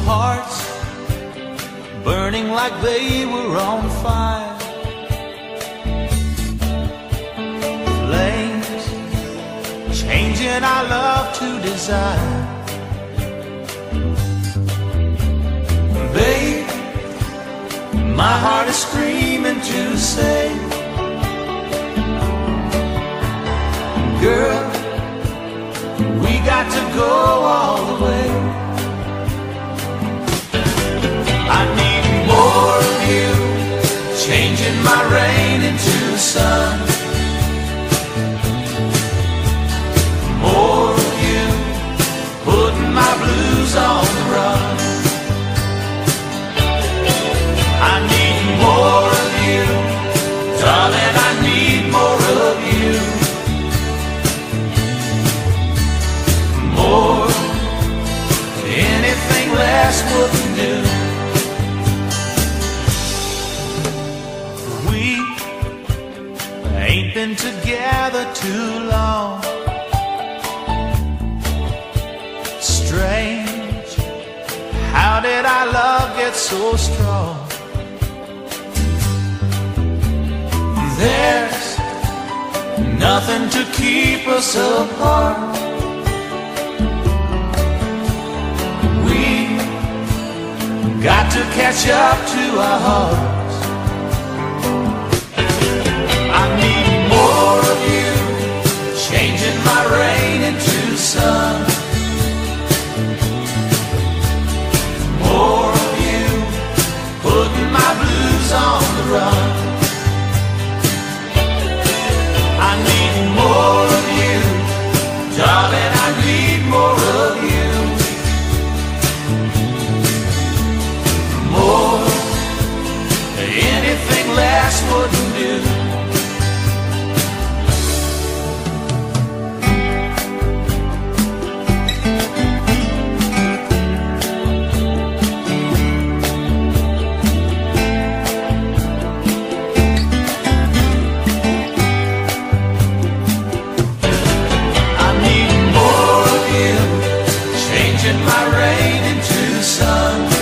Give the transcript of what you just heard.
hearts burning like they were on fire. Flames changing our love to desire. Babe, my heart is screaming to say, girl, we got to go all the way. I need more of you, changing my rain into sun. More of you, putting my blues on the run. I need more of you, darling, I need more of you. More, anything less wouldn't do. We ain't been together too long. Strange, how did our love get so strong? There's nothing to keep us apart. We got to catch up to our hearts. I need more of you, changing my rain into sun. More of you, putting my blues on the run. I need more of you, darling, I need more of you. More, anything less wouldn't do. My rain into sun.